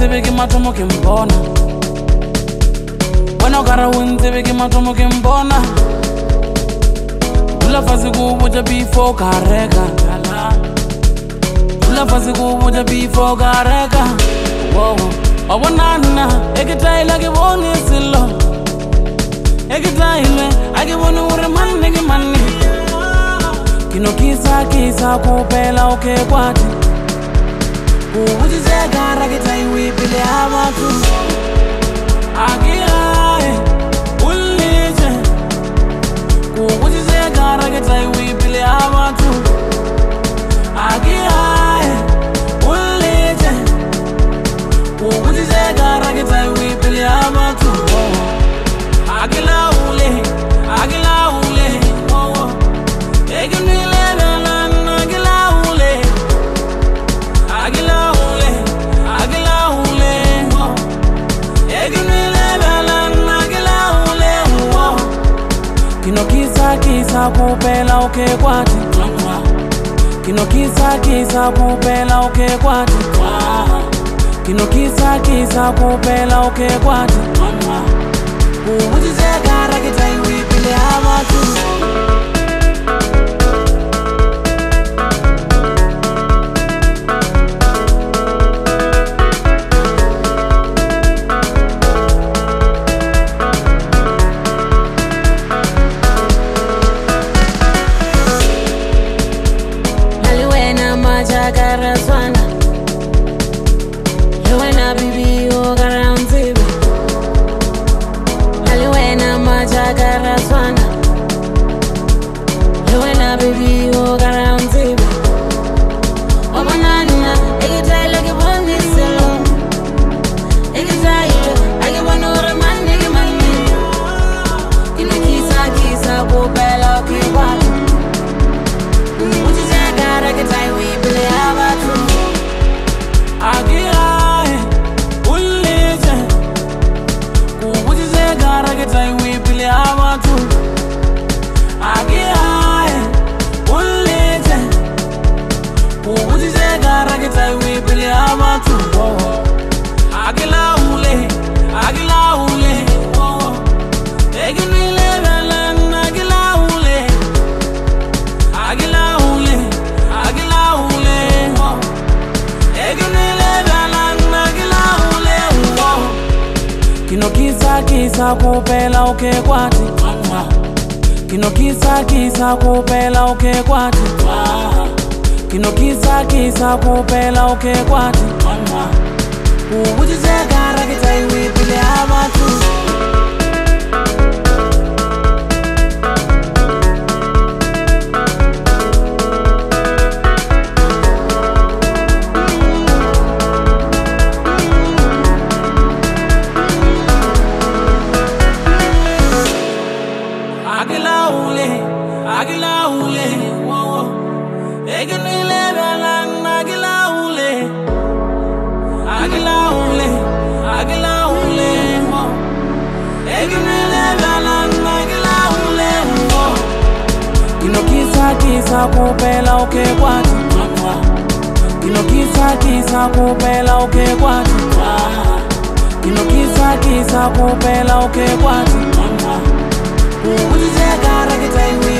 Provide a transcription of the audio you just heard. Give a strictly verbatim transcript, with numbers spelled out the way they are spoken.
unzibe ke matomo ke mbona Wena gara unzibe ke matomo ke mbona Ula fasi kubuja before kareka Ula fasi kubuja before kareka Wow Obonana ekitaila ke boni silo Ekitaile ake boni ure manne ke manne Kino kisa kisa kupela oke kwati Ubujize gara kitai wipile abatu Agiae ulije Ubujize gara kitai wipile abatu Agiae ulije Ubujize gara kitai wipile abatu Agila ule, agila ule Eginile velana agila ule Agila ule, agila ule Eginile velana agila ule Kino kisa kisa kupela oke kwati Kino kisa kisa kupela oke kwati Kino kisa kisa kupela oke kwati Ubujize gara kitai wipile abatu Haliwena maja gara swana Haliwena bibi o gara mzibi Haliwena maja gara swana Haliwena bibi o gara mzibi Obonana ekitaila ke boni silo Ekitaila ake boni ure manne ke manne Kino kisa kisa kupela oke kwati Ubujize gara kitai wipile abatu Agiae ulije Ubujize gara kitai wipile abatu Agiae ulije Ubujize gara kitai wipile abatu Agila ule, agila ule Eginile velana agila ule Agila ule, agila ule Eginile velana agila ule Kino kisa kisa kupela oke kwati Kino kisa kisa kupela oke kwati Kino kisa kisa kupela oke kwati Ubujize gara kitai wipile abatu Agila ule, agila ule Eginile velana agila ule Agila ule, agila ule Eginile velana agila ule Kino kisa kisa kupela oke kwati Kino kisa kisa kupela oke kwati Kino kisa kisa kupela oke kwati Ubujize gara kitai